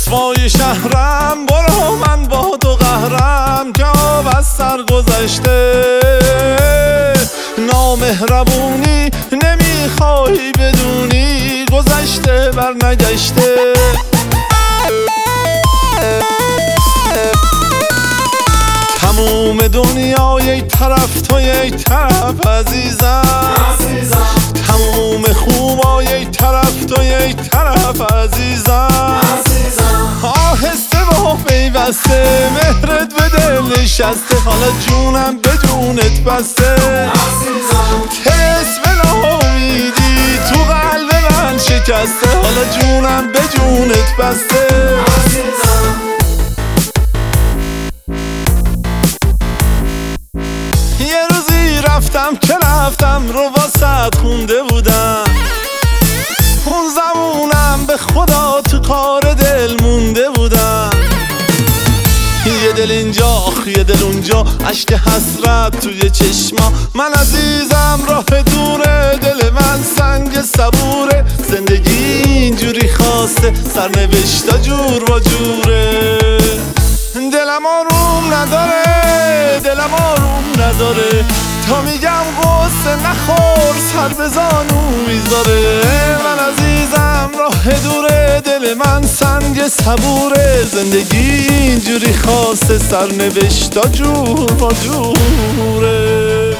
رسوای شهرم، برو من با تو قهرم که آب از سر گذشته. نامهربونی نمیخوای بدونی، گذشته بر نگشته. تموم دنیا یک طرف تو یک طرف عزیزم، تموم خوبا یک طرف تو یک طرف عزیزم. آهسته و پیوسته مهرت به دل نشسته، حالا جونم به جونت بسته. طلسم ناامیدی تو قلب من شکسته، حالا جونم به جونت بسته. یه روزی رفتم که رفتم رو واسط خونده بودم، اون زمونم به خدا تو کار دل مونده بودم. یه دل اینجا یه دل اونجا، اشک حسرت توی چشما. من عزیزم راه دوره، دل من سنگ صبوره. زندگی اینجوری خواسته، سرنوشتا جور و جوره. دلم آروم نداره، دلم آروم نداره، تا میگم قصه نخور سر به زانو میذاره. من عزیزم راه دوره، دل من سنگ صبوره. زندگی اینجوری خواسته، سرنوشتا جور و جوره.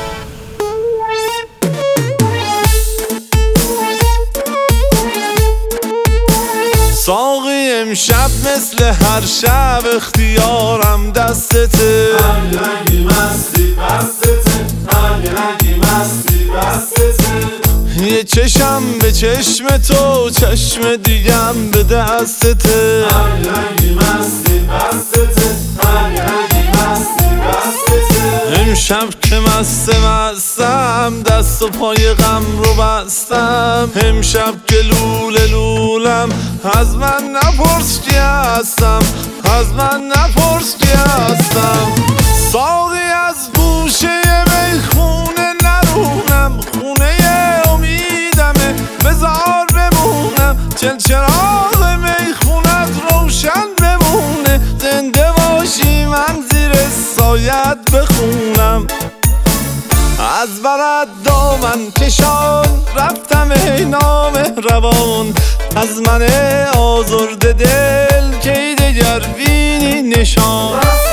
ساقی امشب مثل هر شب اختیارم دستته، هر رنگی مستی بستته، هر رنگی مستی بستته. یه چشم به چشم تو، چشم دیگم به دستته. هر رنگی مستی بستته، هر رنگی مستی بستته. امشب که مستم، دست و پای غم رو بستم. امشب که لوله لولم، از من نپرس کی هستم، از من نپرس کی هستم. ساقی از گوشه میخونه نرونم، خونه امیدمه بذار بمونم. چراغ میخونت روشن بمونه، زنده باشی من زیر سایت بخونم. از برات دامن کشان رفتم ای نامهربان، از من آزرده دل کی دگر بینی نشان.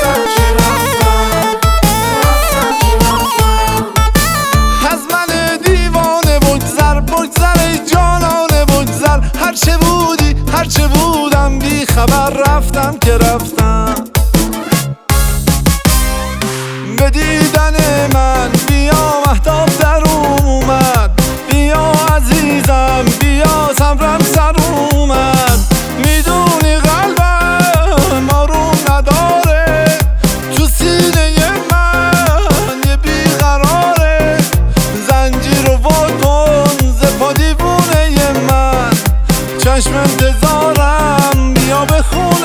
از من دیوانه بگذر، بگذر ای جانانه بگذر. هرچه بودی هرچه بودم بی خبر رفتم که رفتم. به دیدن من بیا مهتاب در اومد، بیا عزیزم بیا صبرم سر اومد. میدونی قلبم آروم نداره، تو سینه من یه بیقراره. زنجیر رو واکن ز پا دیوونه من، چشم انتظارم بیا بخون